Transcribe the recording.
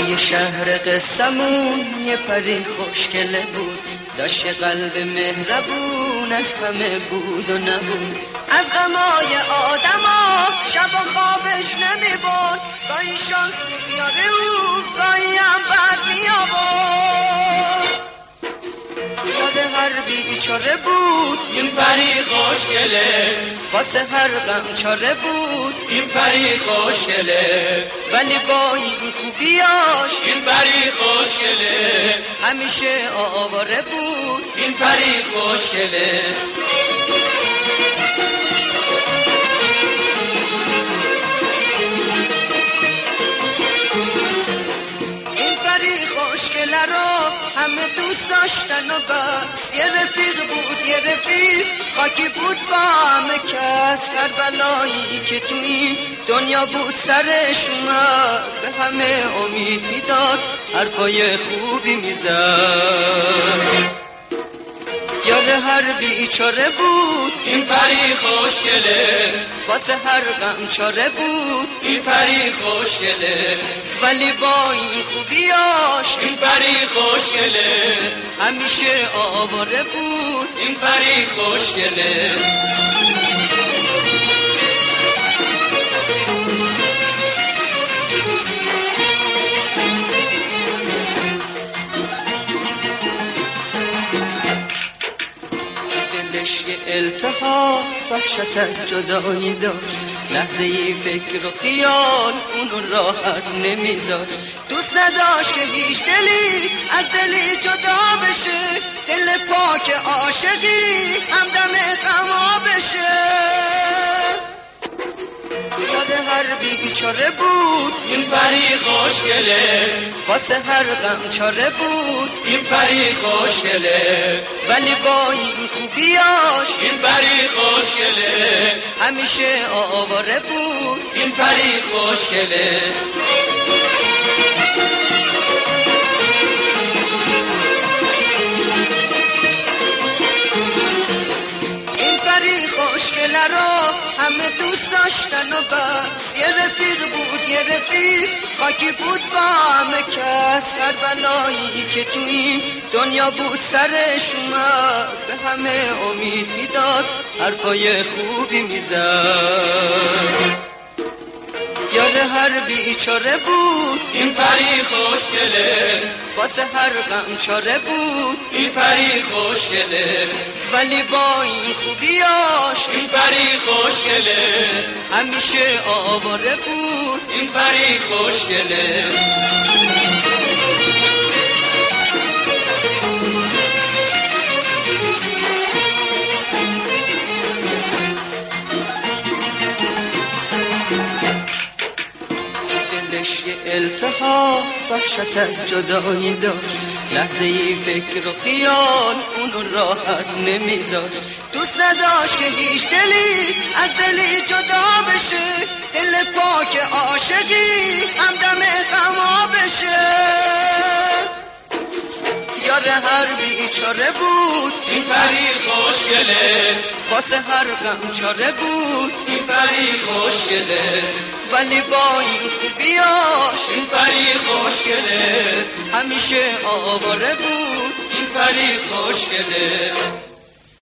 توی شهر قصمون یه پری خوشگله بود، داشت قلب مهربون، از همه بود و نبود. از غمای آدما شب و خوابش نمی برد، گاهی شانس بیاره او گاهی هم بد می آورد. یاد هر بیچاره بود این پری خوشگله، واسه هر غم چاره بود این پری خوشگله، ولی با این خوبیاش این پری خوشگله، همیشه آواره بود این پری خوشگله. این پری خوشگله رو همه دوست داشتن و بس، یه رفیق بود یه رفیق خاکی بود با همه کس. هر بلایی که تو این دنیا بود سرش اومد، به همه امید میداد، حرفای خوبی میزد. یاد هر بیچاره بود این پری خوشگله، واسه هر غم چاره بود این پری خوشگله، ولی با این خوبیاش این پری خوشگله، همیشه آواره بود این پری خوشگله. یه التهاب وحشت از جدایی داشت، لحظه ای فکر و خیال اونو راحت نمیذاشت. دوست نداشت که هیچ دلی از دلی جدا بشه، دل پاک عاشقی همدم غما بشه. یاد هر بیچاره بود این پری خوشگله، واسه هر غم چاره بود این پری خوشگله، ولی با این خوبیاش این پری خوشگله، همیشه آواره بود این پری خوشگله. این پری خوشگله رو همه دوست داشتن و بس، یه رفیق بود یه رفیق خاکی بود با همه کس. هر بلایی که تو این دنیا بود سرش اومد، به همه امید میداد، حرفای خوبی میزد. یاد هر بیچاره بود این پری خوشگله، واسه هر غم چاره بود این پری خوشگله، ولی با این خوبیاش این پری خوشگله، همیشه آواره بود این پری خوشگله. یه التهاب وحشت از جدایی داشت، لحظه ای فکر و خیال اونو راحت نمیذاشت. دوست نداشت که هیچ دلی از دلی جدا بشه، دل پاک عاشقی همدم غما بشه. یاد هر بیچاره بود این پری خوشگله، واسه هر غم چاره بود این پری خوشگله، ولی با این خوبیاش این پری خوشگله، همیشه آواره بود این پری خوشگله.